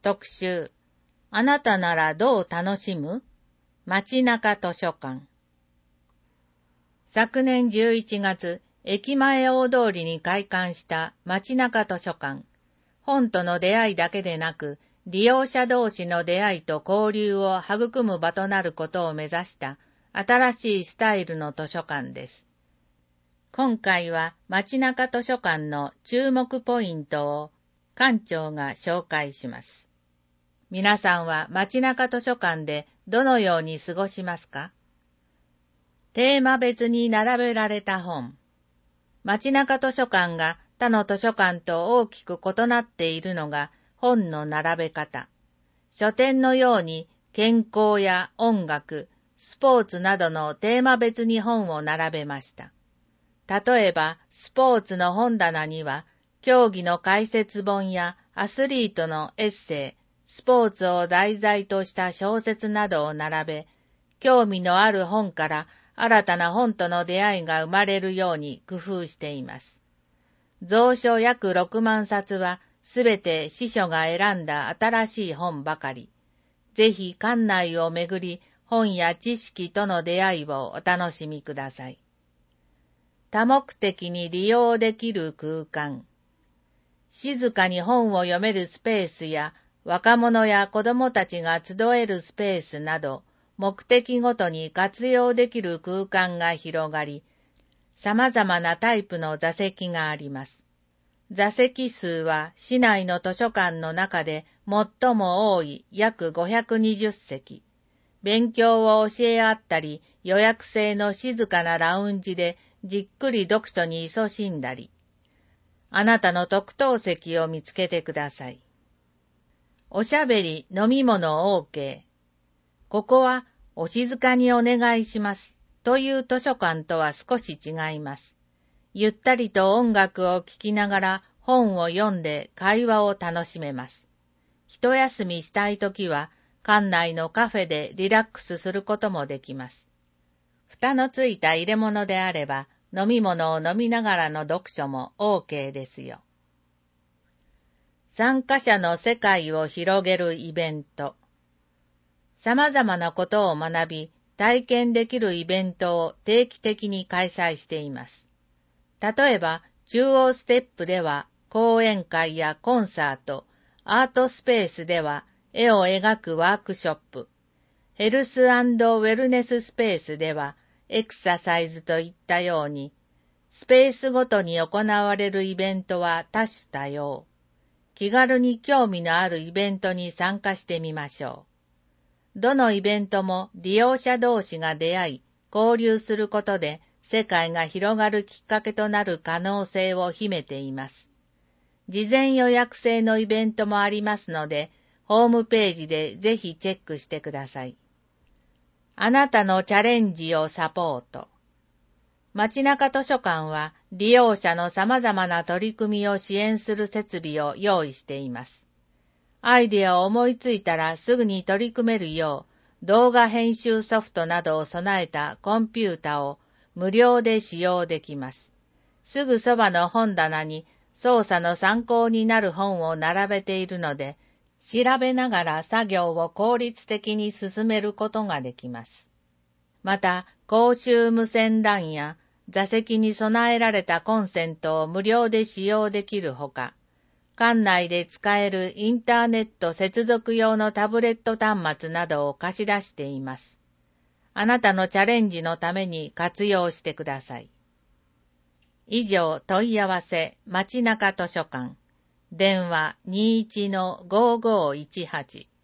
特集。あなたならどう楽しむ？街中図書館。昨年11月、駅前大通りに開館した街中図書館。本との出会いだけでなく、利用者同士の出会いと交流を育む場となることを目指した新しいスタイルの図書館です。今回は街中図書館の注目ポイントを館長が紹介します。皆さんは街中図書館でどのように過ごしますか？テーマ別に並べられた本。街中図書館が他の図書館と大きく異なっているのが本の並べ方。書店のように健康や音楽、スポーツなどのテーマ別に本を並べました。例えば、スポーツの本棚には、競技の解説本やアスリートのエッセイ、スポーツを題材とした小説などを並べ、興味のある本から新たな本との出会いが生まれるように工夫しています。蔵書約6万冊はすべて司書が選んだ新しい本ばかり。ぜひ館内を巡り、本や知識との出会いをお楽しみください。多目的に利用できる空間。静かに本を読めるスペースや若者や子供たちが集えるスペースなど、目的ごとに活用できる空間が広がり、様々なタイプの座席があります。座席数は市内の図書館の中で最も多い約520席。勉強を教え合ったり、予約制の静かなラウンジでじっくり読書に勤しんだり。あなたの特等席を見つけてください。おしゃべり、飲み物 OK。ここはお静かにお願いしますという図書館とは少し違います。ゆったりと音楽を聴きながら本を読んで会話を楽しめます。一休みしたいときは館内のカフェでリラックスすることもできます。蓋のついた入れ物であれば飲み物を飲みながらの読書も OK ですよ。参加者の世界を広げるイベント。様々なことを学び、体験できるイベントを定期的に開催しています。例えば、中央ステップでは講演会やコンサート、アートスペースでは絵を描くワークショップ、ヘルス&ウェルネススペースではエクササイズといったように、スペースごとに行われるイベントは多種多様。気軽に興味のあるイベントに参加してみましょう。どのイベントも利用者同士が出会い、交流することで世界が広がるきっかけとなる可能性を秘めています。事前予約制のイベントもありますので、ホームページでぜひチェックしてください。あなたのチャレンジをサポート。街中図書館は利用者の様々な取り組みを支援する設備を用意しています。アイデアを思いついたらすぐに取り組めるよう、動画編集ソフトなどを備えたコンピュータを無料で使用できます。すぐそばの本棚に操作の参考になる本を並べているので、調べながら作業を効率的に進めることができます。また、公衆無線 LAN や座席に備えられたコンセントを無料で使用できるほか、館内で使えるインターネット接続用のタブレット端末などを貸し出しています。あなたのチャレンジのために活用してください。以上、問い合わせ、街中図書館。電話 21-5518